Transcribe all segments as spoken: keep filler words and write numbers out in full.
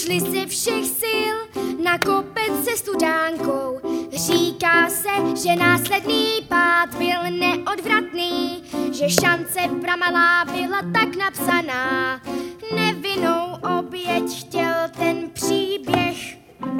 Šli ze všech sil na kopec se studánkou. Říká se, že následný pád byl neodvratný, že šance pramalá byla tak napsaná. Nevinnou oběť chtěl ten příběh.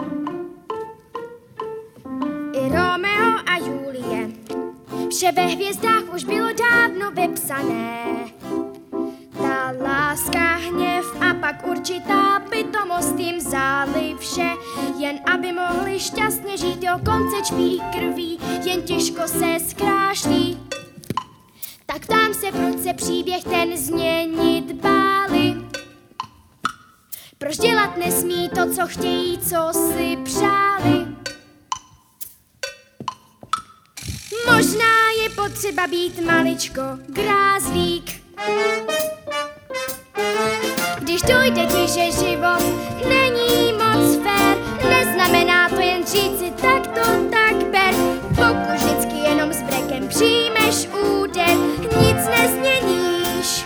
I Romeo a Julie, vše ve hvězdách už bylo dávno vypsané. Ta láska, hněv a pak určitá pitomost jim vzáli vše, jen aby mohli šťastně žít, jo, konce čpí krví, jen těžko se zkrášlí. Tak ptám se, proč se příběh ten změnit báli. Proč dělat nesmí to, co chtějí, co si přáli. Možná je potřeba být maličko grázlík. Když dojde ti, že život není moc fér, neznamená to jen říci tak to tak ber. Pokud vždycky jenom s brekem přijmeš úder, nic nezměníš.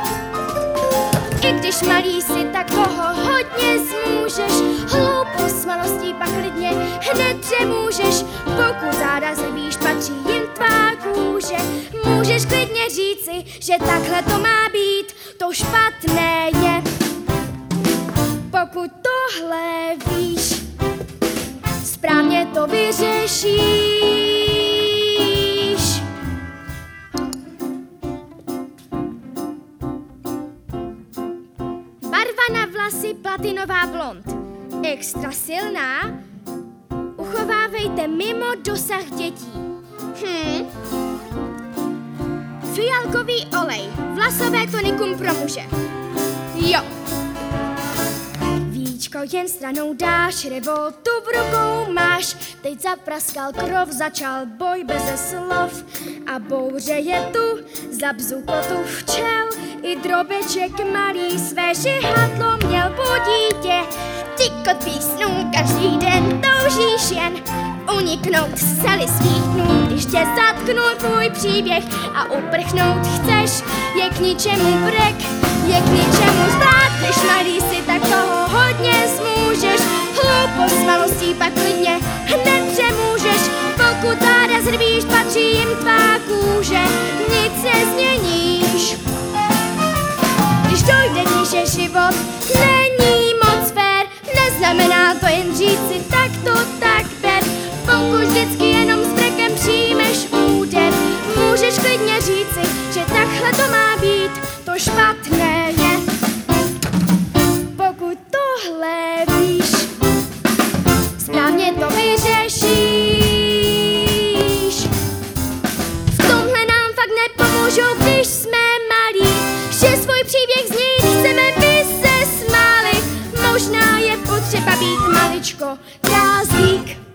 I když malý si, tak toho hodně zmůžeš. Hloupost malostí pak klidně hned přemůžeš. Pokud záda zrbíš, patří jim tvá kůže. Můžeš klidně říci, že takhle to má být. To špatné je, pokud tohle víš, správně to vyřešíš. Barva na vlasy platinová blond, extra silná, uchovávejte mimo dosah dětí. Hm. Fialkový olej, vlasové tonikum pro muže. Jo. Víčko jen stranou dáš, revoltu v rukou máš. Teď zapraskal krov, začal boj beze slov. A bouře je tu, za bzukotu včel. I drobeček malý své žihadlo měl po dítě. Tykot písnů každý den toužíš jen uniknout z cely svých dnů. Když tě zatknul tvůj příběh a uprchnout chceš, je k ničemu brek, je k ničemu zbrát. Když mladý si, tak toho hodně zmůžeš. Hloupost s malostí pak klidně hned přemůžeš. Pokud záda zrbíš, patří jim tvá kůže, nic nezměníš. Když dojde ti, že život není moc fér, neznamená to jen říci tak to tak ber. Pokud vždycky jenom s brekem přijmeš úder, můžeš klidně říci, že takhle to má být. To špatné je, pokud tohle víš, správně to vyřešíš. V tomhle nám fakt nepomůžou, když jsme malí, že svůj příběh znít chceme, by se smáli. Možná je potřeba být maličko grázlík.